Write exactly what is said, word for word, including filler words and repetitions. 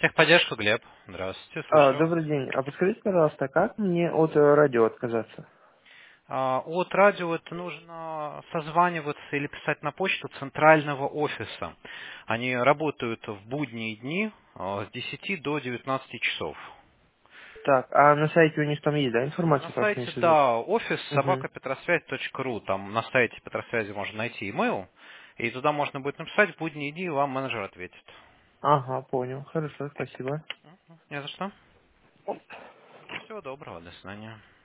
Техподдержка, Глеб. Здравствуйте, А, слушаю. добрый день. А подскажите, пожалуйста, как мне от э, радио отказаться? А, От радио это нужно созваниваться или писать на почту центрального офиса. Они работают в будние дни а, с десяти до девятнадцати часов. Так, а на сайте у них там есть, да, На информация, как с ней сайте, связаться? да, офис Угу. собака петросвязь точка ру. Там на сайте Петросвязи можно найти имейл, и туда можно будет написать в будние дни, и вам менеджер ответит. Ага, понял. Хорошо, спасибо. Не за что. Всего доброго, до свидания.